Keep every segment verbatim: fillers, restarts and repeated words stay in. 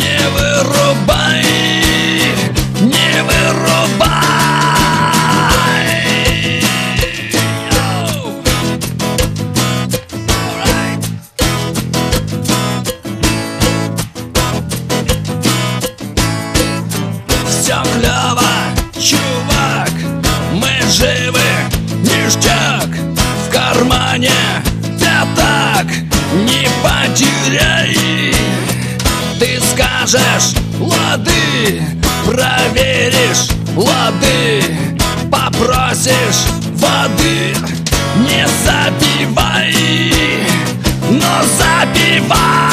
Не вырубай, не вырубай. Все клево, чувак, мы живы, ништяк. В кармане пятак не потеряй. Ты скажешь лады, проверишь лады, попросишь воды. Не забивай, но забивай.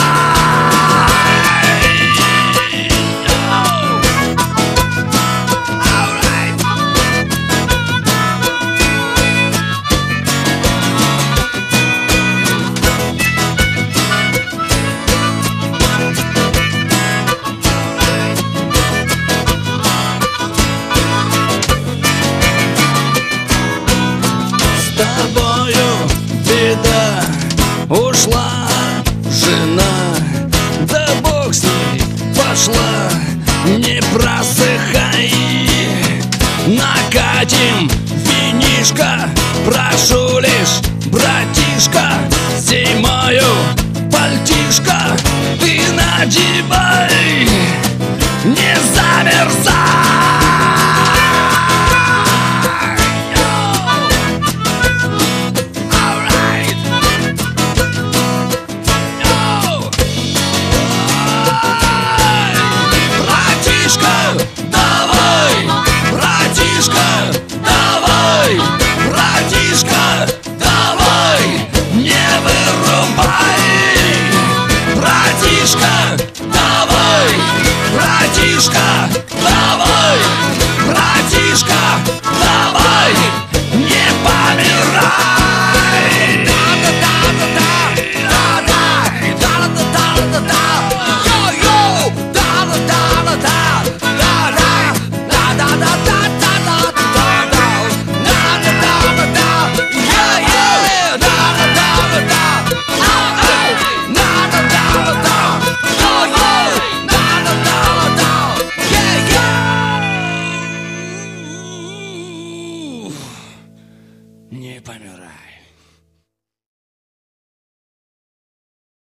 С тобою беда, ушла жена, да бог с ней, пошла, не просыхай. Накатим винишко, прошу лишь, братишка, зимою пальтишко ты надевай, не замерзай. Братишка, давай, братишка, давай, не помирай. Не помирай.